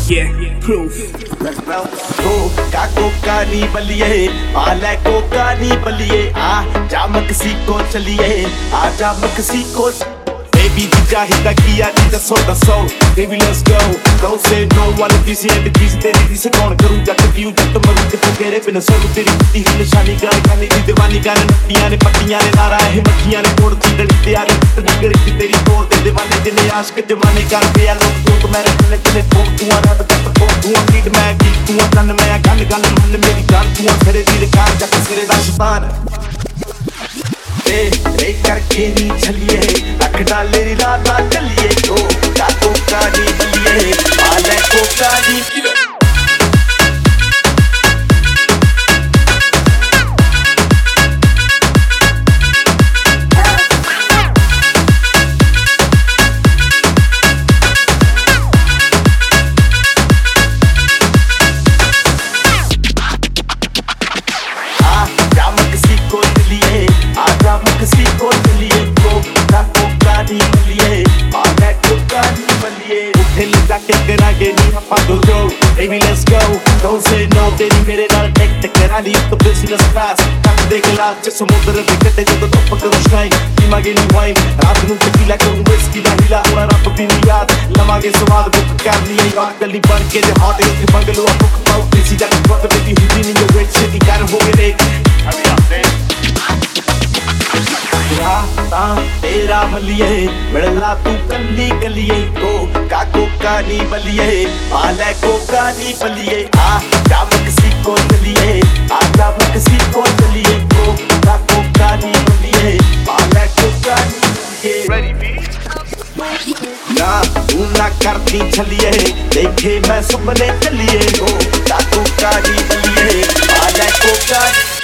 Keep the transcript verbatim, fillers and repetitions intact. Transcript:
Yeah, proof. कोका कोका नी बलिए, आले कोका नी बलिए, आ जा मक्सिको चलिए, आ जा मक्सिको। Baby जीजा हिता किया जीजा सो दा सो, baby let's go. Don't say no वाले किसी एंड किसी तेरी किसी कौन करूँ जट क्यों जट मरूँ जट तेरे बिना सोनू तेरी कुत्ती ही निशानी गाने गाने दी दीवानी गाने नटियाँ ने पट्टियाँ ने नारा है मक्खियाँ ने तोड़ दी डरी तैयार है गरी तेरी तोड़ दे दीवाने जिन्हें आशिक जमाने कर पे लोग तो मेरे दिल के फोन तू आना तो जब फोन तू नीड मैं की तू तन मैं गल गल मन मेरी जान तू तेरे दिल का जट सिरे दा शैतान ए रे करके नी चलिए रख डाले राता चलिए ओ का कोका नी बलिए आले कोका नी Mexico चलिए कोका कोका नी बलिए आले कोका नी बलिए उठे ले जाके करांगे नी हम दो जो baby let's go don't say no तेरी मेरे नाल टेक टेक करा ली तो business class कट दे गिलास च समुद्र दे कटे जो तो पकड़ शाइन पीमागे नी वाइन रात नू tequila करूं whiskey दा हिला हुआ रब भी नी याद लमागे स्वाद बुक कर लिए यार गली बन के दे हॉट इस बंगलो बुक पाउ किसी दा बात बेबी हुई नी जो great city कर हो गए अभी आपने राता तेरा बलिए मिलला तू कल्ली गलिए कोका कोका नी बलिए आले कोका नी बलिए आ जा मक्सिको चलिए आ जा मक्सिको चलिए कोका कोका नी बलिए आले कोका नी बलिए ना तू ना करती चलिए देखे मैं सुपने चलिए कोका कोका नी बलिए आले कोका